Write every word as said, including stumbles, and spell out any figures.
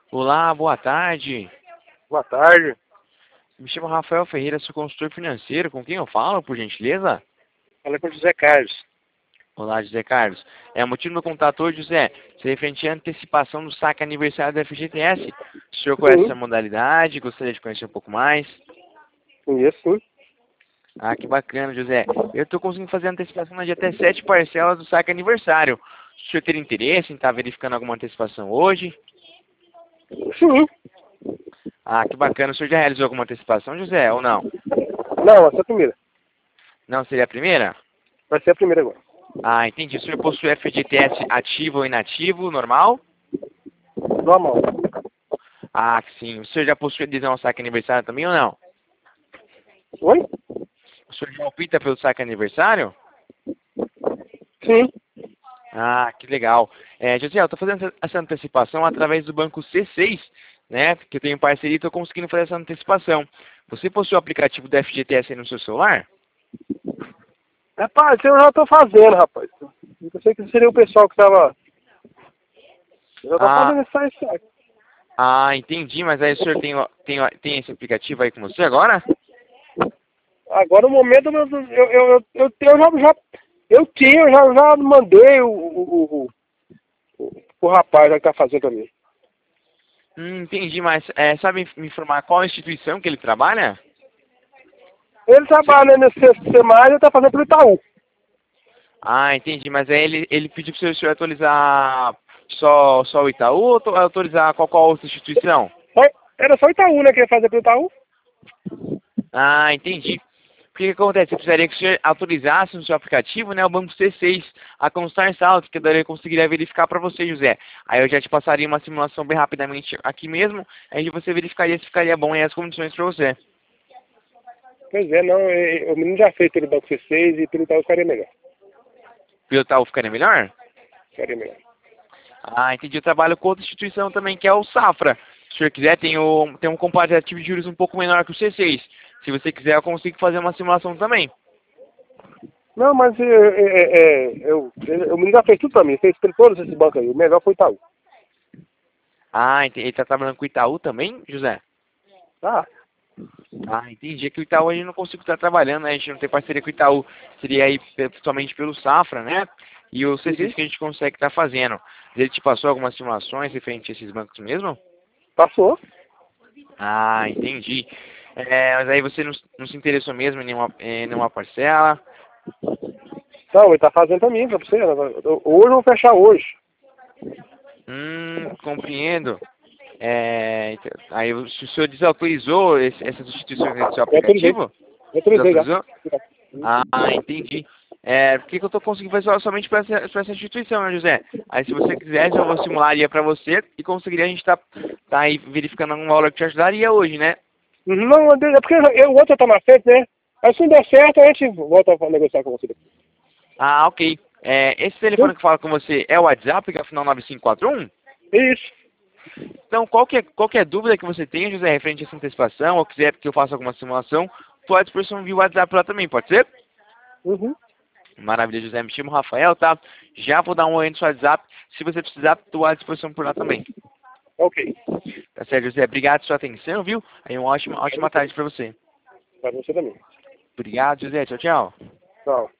Olá, boa tarde. Boa tarde. Me chamo Rafael Ferreira, sou consultor financeiro. Com quem eu falo, por gentileza? Falei com o José Carlos. Olá, José Carlos. É, o motivo do meu contato hoje, José, se referente à antecipação do saque aniversário da F G T S. O senhor conhece essa Sim, modalidade? Gostaria de conhecer um pouco mais? conheço sim. Ah, que bacana, José. Eu estou conseguindo fazer a antecipação de até sete parcelas do saque aniversário. O senhor teria interesse em estar verificando alguma antecipação hoje? Sim. Ah, que bacana. O senhor já realizou alguma antecipação, José, ou não? Não, essa é a primeira. Não seria a primeira? Vai ser a primeira agora. Ah, entendi. O senhor possui F G T S ativo ou inativo, normal? Normal. Ah, sim. O senhor já possui adesão ao saque aniversário também ou não? Oi? O senhor já opta pelo saque aniversário? Sim. Ah, que legal. É, José, eu estou fazendo essa antecipação através do banco C seis, né? Que eu tenho parceria e estou conseguindo fazer essa antecipação. Você possui o aplicativo da F G T S aí no seu celular? Rapaz, eu já tô fazendo, rapaz. Eu pensei que seria o pessoal que tava... Eu já tô Ah, fazendo esse aí, sabe? ah, entendi. Mas aí o senhor tem, o- tem, o- tem esse aplicativo aí com você agora? Agora no momento eu, eu, eu, eu, eu, eu já, já... Eu tinha, eu já, já mandei o, o, o, o, o rapaz que tá fazendo também. Hum, entendi, mas é, sabe me informar qual instituição que ele trabalha? Ele Se- trabalha nesse C mais e tá fazendo pro Itaú. Ah, entendi. Mas aí ele, ele pediu para o senhor atualizar só, só o Itaú ou to- autorizar qual, qual outra instituição? Só- Era só o Itaú, né, que ia fazer pro Itaú. Ah, entendi. O que, que acontece? Você precisaria que o senhor autorizasse no seu aplicativo, né, o banco C seis a constar saldo, que daí ele conseguiria verificar para você, José. Aí eu já te passaria uma simulação bem rapidamente aqui mesmo, aí você verificaria se ficaria bom aí as condições para você. Pois é, não, é, o menino já fez pelo Banco C seis e pelo Itaú ficaria melhor. Pelo tal ficaria melhor? Ficaria melhor. Ah, entendi. Eu trabalho com outra instituição também, que é o Safra. Se o senhor quiser, tem, o, tem um comparativo de juros um pouco menor que o C seis. Se você quiser, eu consigo fazer uma simulação também. Não, mas é, é, é, eu, eu, o menino já fez tudo pra mim, fez por todos esses bancos aí. O melhor foi o Itaú. Ah, ente- ele está trabalhando com o Itaú também, José? Tá? Ah, entendi. É que o Itaú a gente não consigo estar trabalhando, né? A gente não tem parceria com o Itaú. Seria aí pe- somente pelo Safra, né? E o C seis Uhum. que a gente consegue estar fazendo. Ele te passou algumas simulações referente a esses bancos mesmo? Passou. Ah, entendi. É, mas aí você não, não se interessou mesmo em nenhuma, em nenhuma parcela? Não, ele tá fazendo pra mim, pra você. Eu- Hoje eu vou fechar hoje. Hum, compreendo. É, então, aí o se o senhor desautorizou esse- essas instituições do seu Eu autorizei. aplicativo? Eu autorizei já. Desautorizou? Ah, entendi. É, por que que eu estou conseguindo fazer só- somente para essa, pra essa instituição, né, José? Aí se você quisesse, eu vou simularia para você e conseguiria a gente tá, tá aí verificando alguma aula que te ajudaria hoje, né? Uhum. Não, é porque eu, o outro tá na frente, né? Aí se não der certo, a gente volta a negociar com você. Ah, ok. É, esse Sim? telefone que fala com você é o WhatsApp, que é o final nove cinco quatro um? Isso. Então, qualquer, qualquer dúvida que você tenha, José, referente a essa antecipação, ou quiser que eu faça alguma simulação, pode disposição via WhatsApp lá também, pode ser? Uhum. Maravilha, José. Me chamo Rafael, tá? Já vou dar um oi no seu WhatsApp. Se você precisar, estou à disposição por lá também. Ok. Tá certo, José? Obrigado pela sua atenção, viu? Aí uma ótima, Pra ótima você, tarde para você. pra você também. Obrigado, José. Tchau, tchau. Tchau.